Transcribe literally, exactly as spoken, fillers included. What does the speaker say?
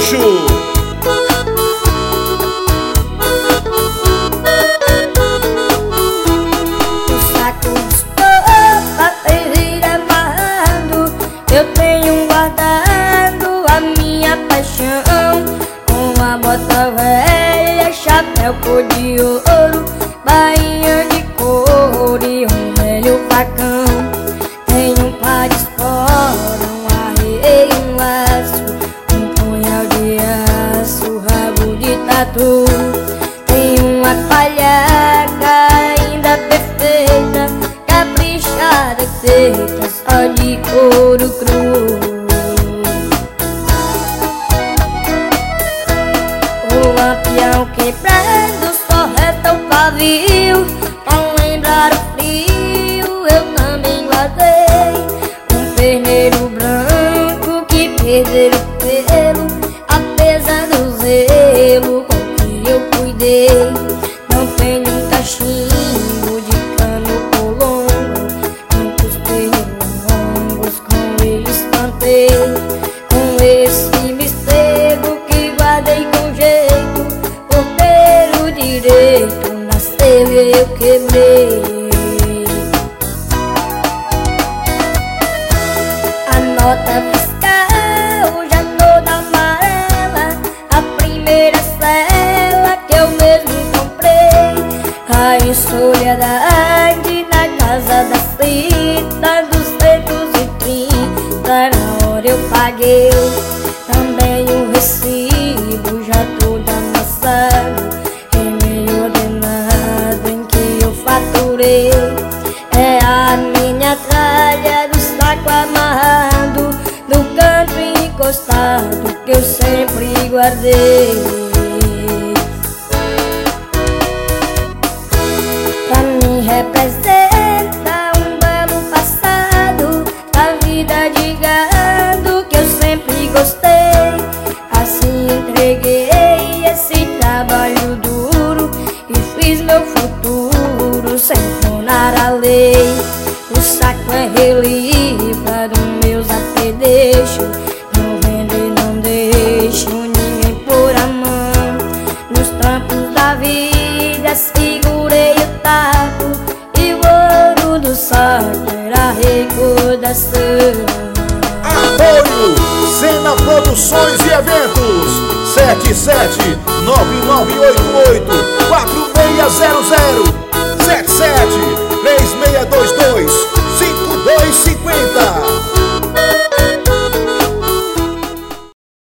luxo. Eu tenho guardado a minha paixão, uma bota velha, chapéu cor de ouro, bainha de couro e um velho facão. Tenho um par de espora, um arreio, um laço, um punhal de aço, rabo de tatu. Tenho uma palhaca ainda perfeita, caprichada, feita só de couro cru. O lampião quebrado só resta o pavio, pra lembrar o frio eu também guardei um perneiro branco que perderam o pelo, apesar do zelo com que eu cuidei. Não tenho um cachimbo de cano colongo, tantos pernilongos com ele espantei. Com esse mistego que guardei com jeito, por ter o direito, nasceu e eu quebrei. A nota fiscal já toda amarela, a primeira cela que eu mesmo comprei. A insolidariedade na casa da fita, duzentos e trinta na hora eu paguei. Também o recibo já todo amassado, e-mail ordenado em que eu faturei. É a minha tralha do saco amarrado, do canto encostado que eu sempre guardei. Pra mim representa um belo passado da vida de gado que eu sempre gostei. Assim entreguei esse trabalho duro e fiz meu futuro sem tornar a lei. O saco é relíquia dos meus apedrechos, não vendo e não deixo ninguém pôr a mão. Nos trampos da vida segurei o taco e o ouro do saco era a recordação. Apoio Cena Produções e Eventos sete sete nove nove oito oito quatro seis zero zero.